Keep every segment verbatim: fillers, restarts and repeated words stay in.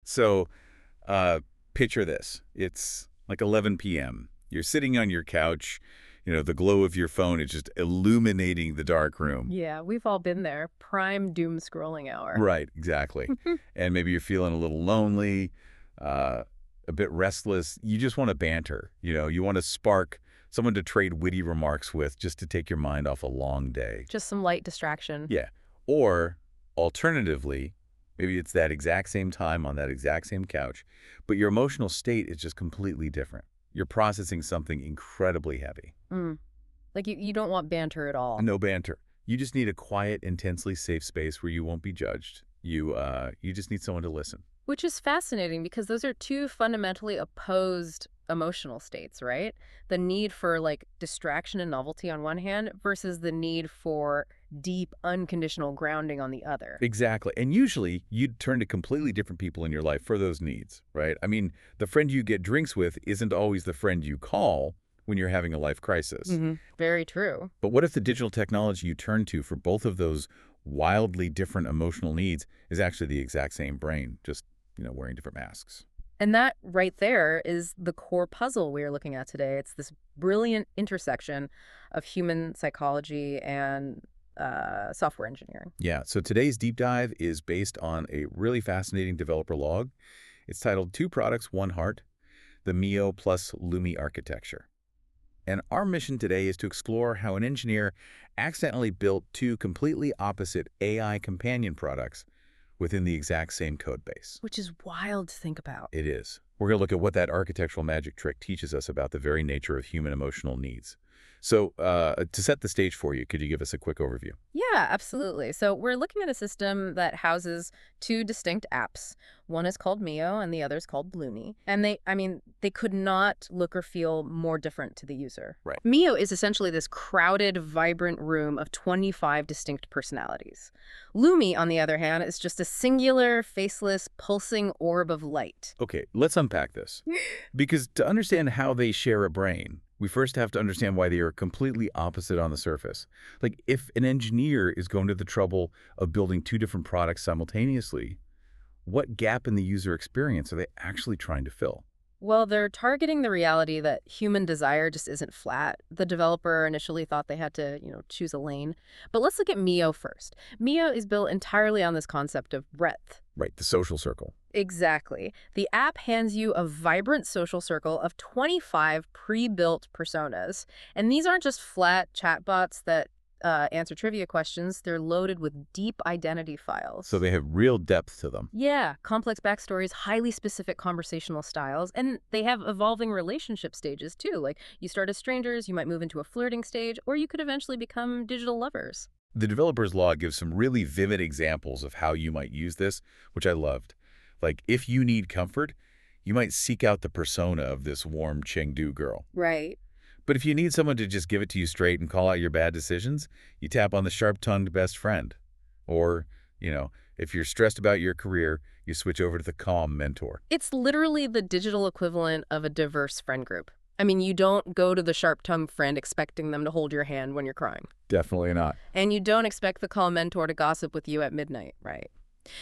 So uh, picture this. It's like eleven p m You're sitting on your couch. You know, the glow of your phone is just illuminating the dark room. Yeah, we've all been there. Prime doom scrolling hour. Right, exactly. And maybe you're feeling a little lonely, uh, a bit restless. You just want to banter. You know, you want to spark someone to trade witty remarks with just to take your mind off a long day. Just some light distraction. Yeah. Or alternatively, maybe it's that exact same time on that exact same couch, but your emotional state is just completely different. You're processing something incredibly heavy. Mm. Like you, you don't want banter at all. No banter. You just need a quiet, intensely safe space where you won't be judged. You, uh, you just need someone to listen. Which is fascinating because those are two fundamentally opposed emotional states, right? The need for like distraction and novelty on one hand versus the need for deep, unconditional grounding on the other. Exactly. And usually you'd turn to completely different people in your life for those needs, right? I mean, the friend you get drinks with isn't always the friend you call when you're having a life crisis. Mm-hmm. Very true. But what if the digital technology you turn to for both of those wildly different emotional needs is actually the exact same brain, just, you know, wearing different masks? And that right there is the core puzzle we are looking at today. It's this brilliant intersection of human psychology and uh, software engineering. Yeah, so today's deep dive is based on a really fascinating developer log. It's titled Two Products, One Heart, the Mio plus Lumi Architecture. And our mission today is to explore how an engineer accidentally built two completely opposite A I companion products within the exact same code base. Which is wild to think about. It is. We're going to look at what that architectural magic trick teaches us about the very nature of human emotional needs. So uh, to set the stage for you, could you give us a quick overview? Yeah, absolutely. So we're looking at a system that houses two distinct apps. One is called Mio and the other is called Lumi. And they, I mean, they could not look or feel more different to the user. Right. Mio is essentially this crowded, vibrant room of twenty-five distinct personalities. Lumi, on the other hand, is just a singular, faceless, pulsing orb of light. Okay, let's unpack this. Because to understand how they share a brain, we first have to understand why they are completely opposite on the surface. Like, if an engineer is going to the trouble of building two different products simultaneously, what gap in the user experience are they actually trying to fill? Well, they're targeting the reality that human desire just isn't flat. The developer initially thought they had to, you know, choose a lane. But let's look at Mio first. Mio is built entirely on this concept of breadth. Right, the social circle. Exactly. The app hands you a vibrant social circle of twenty-five pre-built personas. And these aren't just flat chatbots that uh, answer trivia questions. They're loaded with deep identity files. So they have real depth to them. Yeah, complex backstories, highly specific conversational styles, and they have evolving relationship stages too. Like you start as strangers, you might move into a flirting stage, or you could eventually become digital lovers. The developer's log gives some really vivid examples of how you might use this, which I loved. Like, if you need comfort, you might seek out the persona of this warm Chengdu girl. Right. But if you need someone to just give it to you straight and call out your bad decisions, you tap on the sharp-tongued best friend. Or, you know, if you're stressed about your career, you switch over to the calm mentor. It's literally the digital equivalent of a diverse friend group. I mean, you don't go to the sharp-tongued friend expecting them to hold your hand when you're crying. Definitely not. And you don't expect the calm mentor to gossip with you at midnight, right?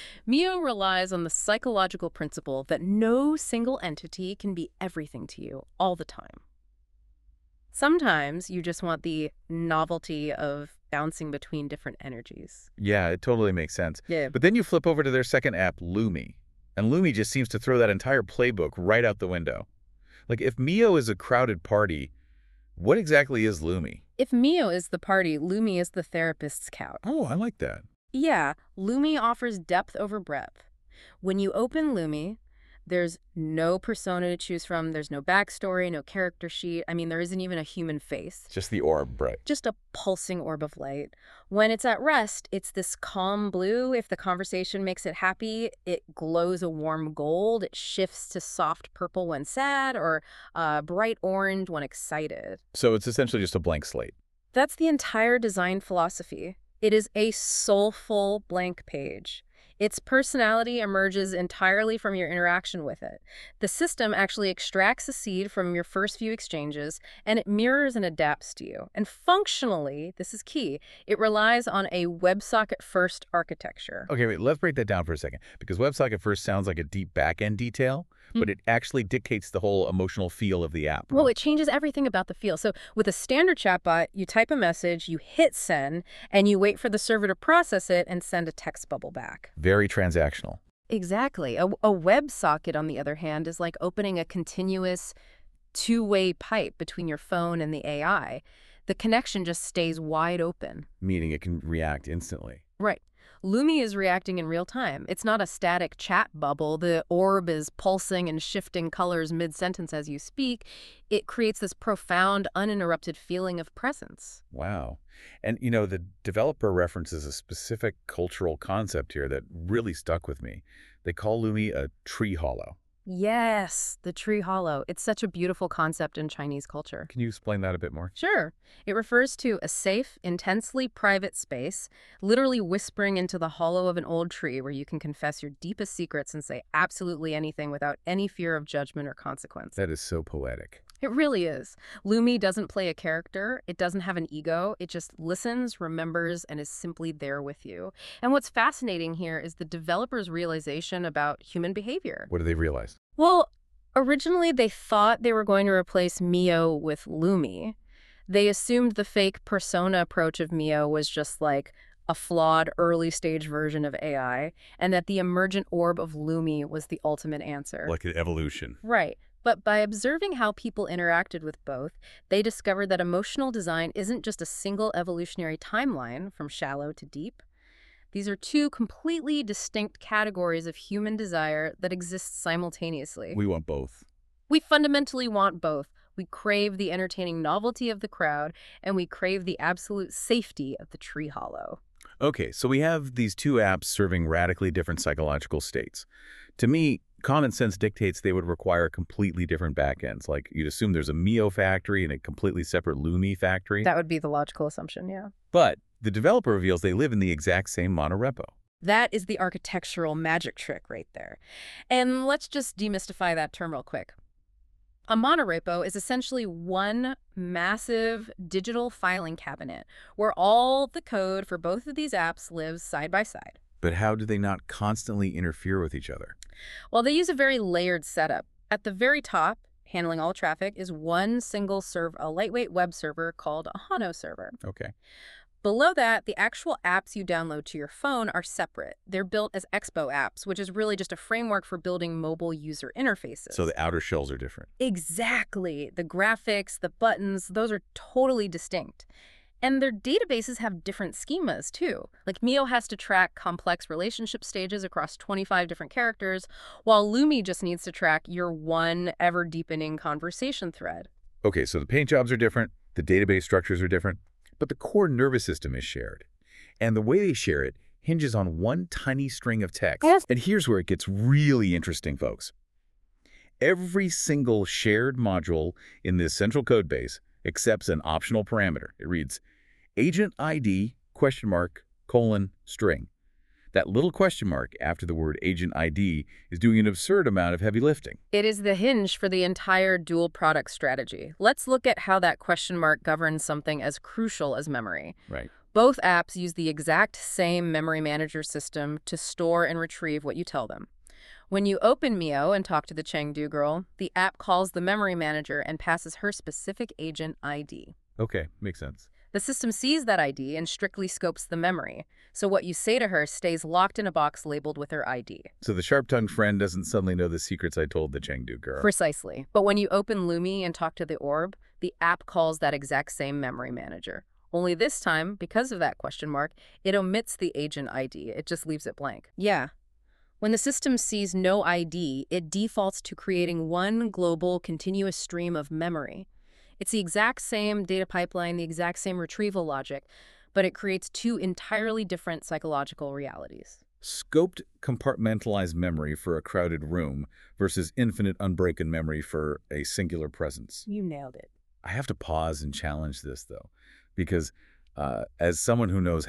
Mio relies on the psychological principle that no single entity can be everything to you all the time. Sometimes you just want the novelty of bouncing between different energies. Yeah, it totally makes sense. Yeah. But then you flip over to their second app, Lumi. And Lumi just seems to throw that entire playbook right out the window. Like, if Mio is a crowded party, what exactly is Lumi? If Mio is the party, Lumi is the therapist's couch. Oh, I like that. Yeah, Lumi offers depth over breadth. When you open Lumi, there's no persona to choose from. There's no backstory, no character sheet. I mean, there isn't even a human face. Just the orb, right? Just a pulsing orb of light. When it's at rest, it's this calm blue. If the conversation makes it happy, it glows a warm gold. It shifts to soft purple when sad, or uh, bright orange when excited. So it's essentially just a blank slate. That's the entire design philosophy. It is a soulful blank page. Its personality emerges entirely from your interaction with it. The system actually extracts a seed from your first few exchanges, and it mirrors and adapts to you. And functionally, this is key, it relies on a WebSocket-first architecture. Okay, wait, let's break that down for a second, because WebSocket first sounds like a deep back-end detail, Hmm. but it actually dictates the whole emotional feel of the app. Well, huh? it changes everything about the feel. So with a standard chatbot, you type a message, you hit send, and you wait for the server to process it and send a text bubble back. Very transactional. Exactly. A, a WebSocket, on the other hand, is like opening a continuous two-way pipe between your phone and the A I. The connection just stays wide open. Meaning it can react instantly. Right. Lumi is reacting in real time. It's not a static chat bubble. The orb is pulsing and shifting colors mid-sentence as you speak. It creates this profound, uninterrupted feeling of presence. Wow. And, you know, the developer references a specific cultural concept here that really stuck with me. They call Lumi a tree hollow. Yes, the tree hollow. It's such a beautiful concept in Chinese culture. Can you explain that a bit more? Sure. It refers to a safe, intensely private space, literally whispering into the hollow of an old tree where you can confess your deepest secrets and say absolutely anything without any fear of judgment or consequence. That is so poetic. It really is. Lumi doesn't play a character. It doesn't have an ego. It just listens, remembers, and is simply there with you. And what's fascinating here is the developer's realization about human behavior. What do they realize? Well, originally they thought they were going to replace Mio with Lumi. They assumed the fake persona approach of Mio was just like a flawed early-stage version of A I, and that the emergent orb of Lumi was the ultimate answer. Like an evolution. Right. But by observing how people interacted with both, they discovered that emotional design isn't just a single evolutionary timeline from shallow to deep. These are two completely distinct categories of human desire that exist simultaneously. We want both. We fundamentally want both. We crave the entertaining novelty of the crowd, and we crave the absolute safety of the tree hollow. Okay, so we have these two apps serving radically different psychological states. To me, common sense dictates they would require completely different backends. Like, you'd assume there's a Mio factory and a completely separate Lumi factory. That would be the logical assumption, yeah. But the developer reveals they live in the exact same monorepo. That is the architectural magic trick right there. And let's just demystify that term real quick. A monorepo is essentially one massive digital filing cabinet where all the code for both of these apps lives side by side. But how do they not constantly interfere with each other? Well, they use a very layered setup. At the very top, handling all traffic, is one single server, a lightweight web server called a Hano server. Okay. Below that, the actual apps you download to your phone are separate. They're built as Expo apps, which is really just a framework for building mobile user interfaces. So the outer shells are different. Exactly. The graphics, the buttons, those are totally distinct. And their databases have different schemas, too. Like, Mio has to track complex relationship stages across twenty-five different characters, while Lumi just needs to track your one ever-deepening conversation thread. Okay, so the paint jobs are different, the database structures are different, but the core nervous system is shared. And the way they share it hinges on one tiny string of text. Yes. And here's where it gets really interesting, folks. Every single shared module in this central code base accepts an optional parameter. It reads, agent I D, question mark, colon, string. That little question mark after the word agent I D is doing an absurd amount of heavy lifting. It is the hinge for the entire dual product strategy. Let's look at how that question mark governs something as crucial as memory. Right. Both apps use the exact same memory manager system to store and retrieve what you tell them. When you open Mio and talk to the Chengdu girl, the app calls the memory manager and passes her specific agent I D. Okay, makes sense. The system sees that I D and strictly scopes the memory, so what you say to her stays locked in a box labeled with her I D. So the sharp-tongued friend doesn't suddenly know the secrets I told the Chengdu girl. Precisely. But when you open Lumi and talk to the orb, the app calls that exact same memory manager. Only this time, because of that question mark, it omits the agent I D. It just leaves it blank. Yeah. When the system sees no I D, it defaults to creating one global, continuous stream of memory. It's the exact same data pipeline, the exact same retrieval logic, but it creates two entirely different psychological realities. Scoped, compartmentalized memory for a crowded room versus infinite, unbroken memory for a singular presence. You nailed it. I have to pause and challenge this, though, because uh, as someone who knows how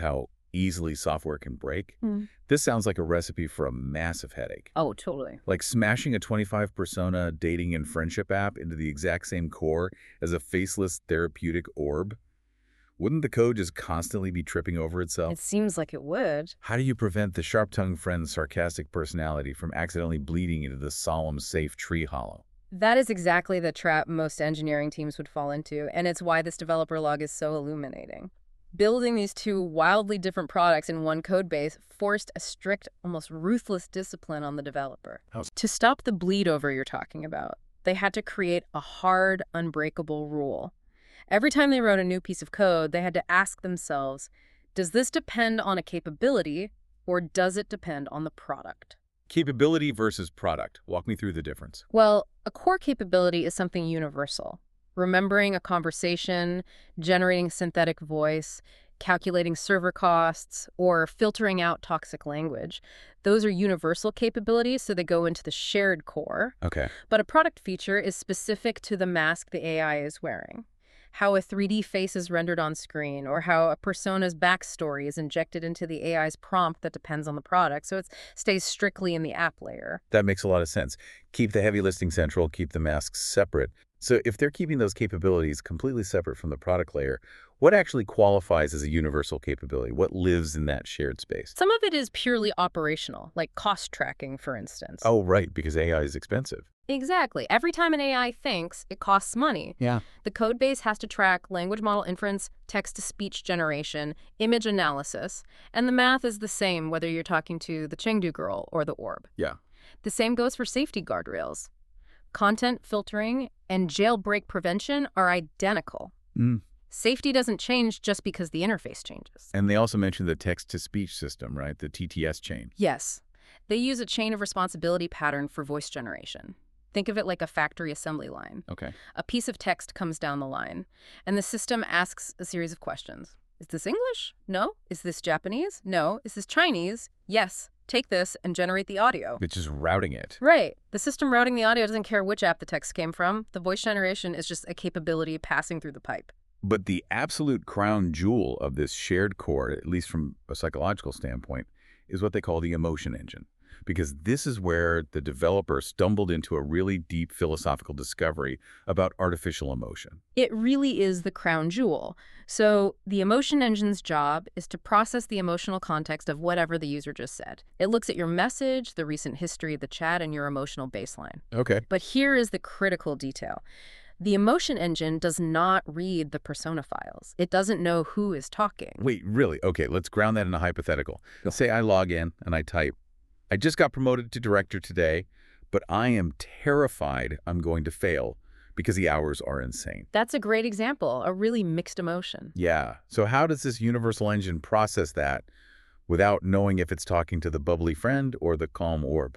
easily software can break. Hmm. This sounds like a recipe for a massive headache. Oh, totally. Like smashing a twenty-five persona dating and friendship app into the exact same core as a faceless therapeutic orb. Wouldn't the code just constantly be tripping over itself? It seems like it would. How do you prevent the sharp-tongued friend's sarcastic personality from accidentally bleeding into the solemn, safe tree hollow? That is exactly the trap most engineering teams would fall into, and it's why this developer log is so illuminating. Building these two wildly different products in one code base forced a strict, almost ruthless discipline on the developer. How- To stop the bleed over you're talking about, they had to create a hard, unbreakable rule. Every time they wrote a new piece of code, they had to ask themselves, does this depend on a capability, or does it depend on the product? Capability versus product. Walk me through the difference. Well, a core capability is something universal. Remembering a conversation, generating synthetic voice, calculating server costs, or filtering out toxic language. Those are universal capabilities, so they go into the shared core. Okay. But a product feature is specific to the mask the A I is wearing. How a three D face is rendered on screen, or how a persona's backstory is injected into the A I's prompt that depends on the product, so it stays strictly in the app layer. That makes a lot of sense. Keep the heavy lifting central, keep the masks separate. So if they're keeping those capabilities completely separate from the product layer, what actually qualifies as a universal capability? What lives in that shared space? Some of it is purely operational, like cost tracking, for instance. Oh, right, because A I is expensive. Exactly. Every time an A I thinks, it costs money. Yeah. The code base has to track language model inference, text-to-speech generation, image analysis, and the math is the same whether you're talking to the Chengdu girl or the orb. Yeah. The same goes for safety guardrails. Content filtering and jailbreak prevention are identical. Mm. Safety doesn't change just because the interface changes. And they also mentioned the text-to-speech system, right? The T T S chain. Yes. They use a chain of responsibility pattern for voice generation. Think of it like a factory assembly line. Okay. A piece of text comes down the line, and the system asks a series of questions. Is this English? No. Is this Japanese? No. Is this Chinese? Yes. Take this and generate the audio. It's just routing it. Right. The system routing the audio doesn't care which app the text came from. The voice generation is just a capability passing through the pipe. But the absolute crown jewel of this shared core, at least from a psychological standpoint, is what they call the emotion engine. Because this is where the developer stumbled into a really deep philosophical discovery about artificial emotion. It really is the crown jewel. So the emotion engine's job is to process the emotional context of whatever the user just said. It looks at your message, the recent history of the chat, and your emotional baseline. Okay. But here is the critical detail. The emotion engine does not read the persona files. It doesn't know who is talking. Wait, really? Okay, let's ground that in a hypothetical. Say I log in and I type, I just got promoted to director today, but I am terrified I'm going to fail because the hours are insane. That's a great example, a really mixed emotion. Yeah. So how does this universal engine process that without knowing if it's talking to the bubbly friend or the calm orb?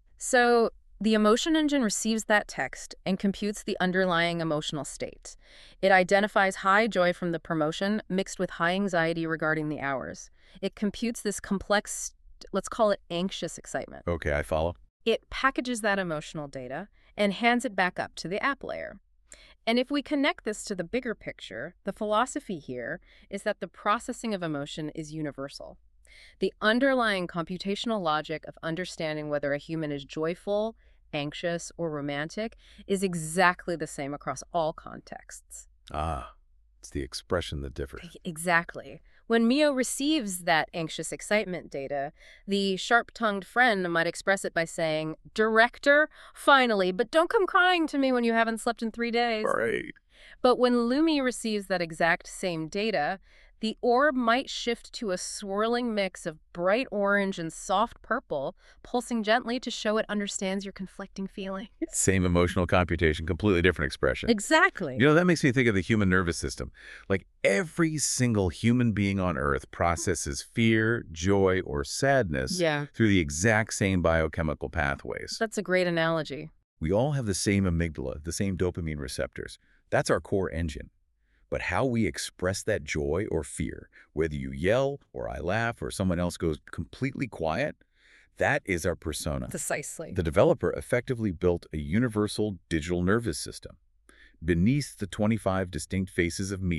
So the emotion engine receives that text and computes the underlying emotional state. It identifies high joy from the promotion mixed with high anxiety regarding the hours. It computes this complex, let's call it anxious excitement. Okay, I follow. It packages that emotional data and hands it back up to the app layer. And if we connect this to the bigger picture, the philosophy here is that the processing of emotion is universal. The underlying computational logic of understanding whether a human is joyful, anxious, or romantic is exactly the same across all contexts. Ah, it's the expression that differs. Exactly. When Mio receives that anxious excitement data, the sharp-tongued friend might express it by saying, "Director, finally, but don't come crying to me when you haven't slept in three days." Right. But when Lumi receives that exact same data, the orb might shift to a swirling mix of bright orange and soft purple, pulsing gently to show it understands your conflicting feelings. Same emotional computation, completely different expression. Exactly. You know, that makes me think of the human nervous system. Like every single human being on Earth processes fear, joy, or sadness Yeah. through the exact same biochemical pathways. That's a great analogy. We all have the same amygdala, the same dopamine receptors. That's our core engine. But how we express that joy or fear, whether you yell or I laugh or someone else goes completely quiet, that is our persona. Precisely. The developer effectively built a universal digital nervous system. Beneath the twenty-five distinct faces of Mio,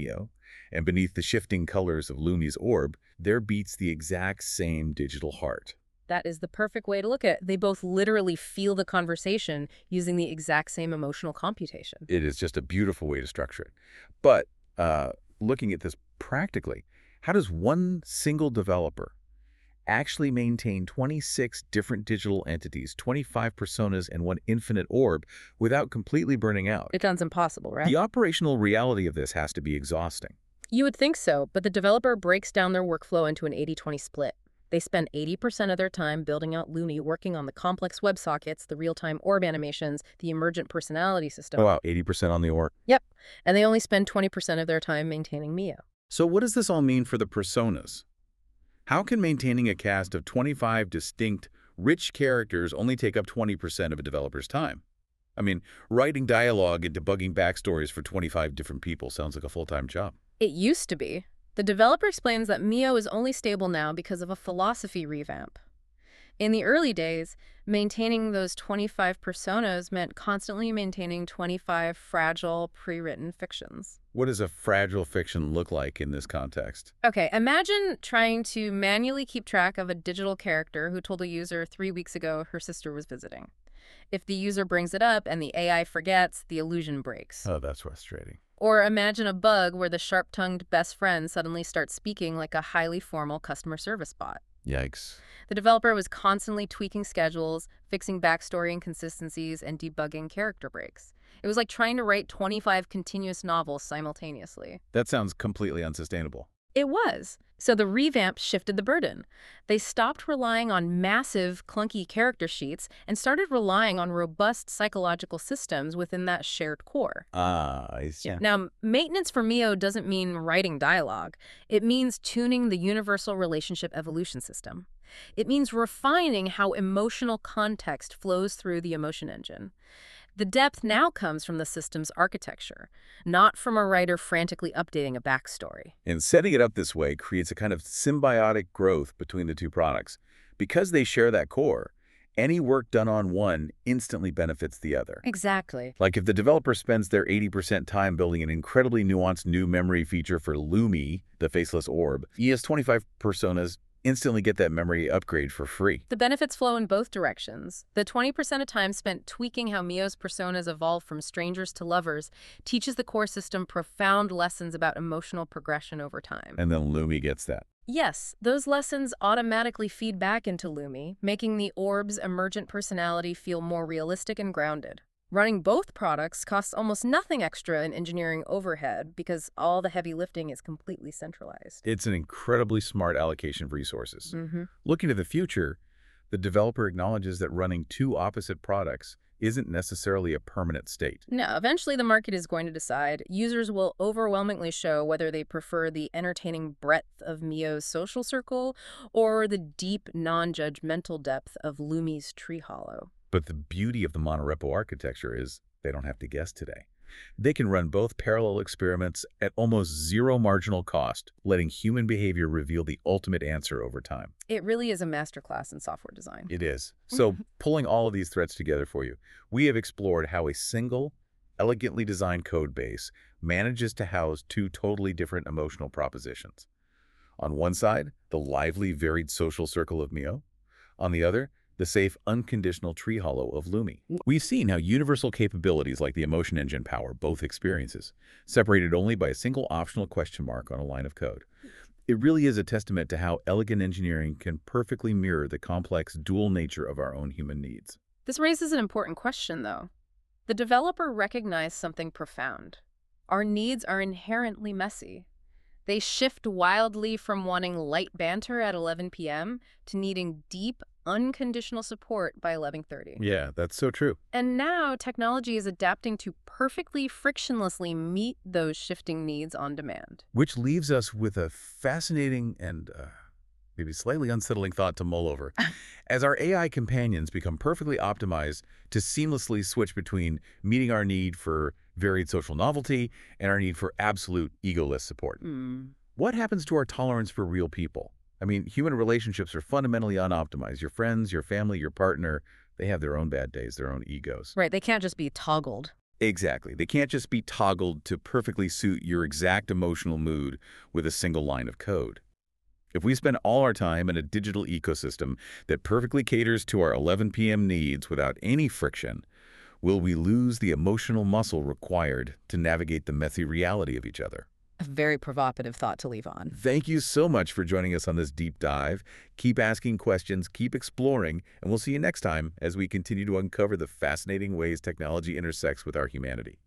And beneath the shifting colors of Lumi's orb, there beats the exact same digital heart. That is the perfect way to look at it. They both literally feel the conversation using the exact same emotional computation. It is just a beautiful way to structure it. But uh, looking at this practically, how does one single developer actually maintain twenty-six different digital entities, twenty-five personas, and one infinite orb without completely burning out? It sounds impossible, right? The operational reality of this has to be exhausting. You would think so, but the developer breaks down their workflow into an eighty twenty split. They spend eighty percent of their time building out Lumi, working on the complex WebSockets, the real-time orb animations, the emergent personality system. Oh, wow, eighty percent on the orb. Yep, and they only spend twenty percent of their time maintaining Mio. So what does this all mean for the personas? How can maintaining a cast of twenty-five distinct, rich characters only take up twenty percent of a developer's time? I mean, writing dialogue and debugging backstories for twenty-five different people sounds like a full-time job. It used to be. The developer explains that Mio is only stable now because of a philosophy revamp. In the early days, maintaining those twenty-five personas meant constantly maintaining twenty-five fragile, pre-written fictions. What does a fragile fiction look like in this context? Okay, imagine trying to manually keep track of a digital character who told a user three weeks ago her sister was visiting. If the user brings it up and the A I forgets, the illusion breaks. Oh, that's frustrating. Or imagine a bug where the sharp-tongued best friend suddenly starts speaking like a highly formal customer service bot. Yikes. The developer was constantly tweaking schedules, fixing backstory inconsistencies, and debugging character breaks. It was like trying to write twenty-five continuous novels simultaneously. That sounds completely unsustainable. It was. So the revamp shifted the burden. They stopped relying on massive, clunky character sheets and started relying on robust psychological systems within that shared core. Ah, I see. Yeah. Now, maintenance for Mio doesn't mean writing dialogue. It means tuning the universal relationship evolution system. It means refining how emotional context flows through the emotion engine. The depth now comes from the system's architecture, not from a writer frantically updating a backstory. And setting it up this way creates a kind of symbiotic growth between the two products. Because they share that core, any work done on one instantly benefits the other. Exactly. Like if the developer spends their eighty percent time building an incredibly nuanced new memory feature for Lumi, the faceless orb, he has twenty-five personas instantly get that memory upgrade for free. The benefits flow in both directions. The twenty percent of time spent tweaking how Mio's personas evolve from strangers to lovers teaches the core system profound lessons about emotional progression over time. And then Lumi gets that. Yes, those lessons automatically feed back into Lumi, making the orb's emergent personality feel more realistic and grounded. Running both products costs almost nothing extra in engineering overhead because all the heavy lifting is completely centralized. It's an incredibly smart allocation of resources. Mm-hmm. Looking to the future, the developer acknowledges that running two opposite products isn't necessarily a permanent state. No, eventually the market is going to decide. Users will overwhelmingly show whether they prefer the entertaining breadth of Mio's social circle or the deep, non-judgmental depth of Lumi's tree hollow. But the beauty of the monorepo architecture is they don't have to guess today. They can run both parallel experiments at almost zero marginal cost, letting human behavior reveal the ultimate answer over time. It really is a masterclass in software design. It is. So, pulling all of these threads together for you, we have explored how a single, elegantly designed code base manages to house two totally different emotional propositions. On one side, the lively, varied social circle of Mio. On the other, the safe, unconditional tree hollow of Lumi. We've seen how universal capabilities like the emotion engine power both experiences, separated only by a single optional question mark on a line of code. It really is a testament to how elegant engineering can perfectly mirror the complex dual nature of our own human needs. This raises an important question, though. The developer recognized something profound. Our needs are inherently messy. They shift wildly from wanting light banter at eleven p m to needing deep, unconditional support by eleven thirty. Yeah, that's so true. And now technology is adapting to perfectly frictionlessly meet those shifting needs on demand. Which leaves us with a fascinating and uh, maybe slightly unsettling thought to mull over. As our A I companions become perfectly optimized to seamlessly switch between meeting our need for varied social novelty and our need for absolute egoless support. Mm. What happens to our tolerance for real people? I mean, human relationships are fundamentally unoptimized. Your friends, your family, your partner, they have their own bad days, their own egos. Right, they can't just be toggled. Exactly. They can't just be toggled to perfectly suit your exact emotional mood with a single line of code. If we spend all our time in a digital ecosystem that perfectly caters to our eleven p m needs without any friction, will we lose the emotional muscle required to navigate the messy reality of each other? A very provocative thought to leave on. Thank you so much for joining us on this deep dive. Keep asking questions, keep exploring, and we'll see you next time as we continue to uncover the fascinating ways technology intersects with our humanity.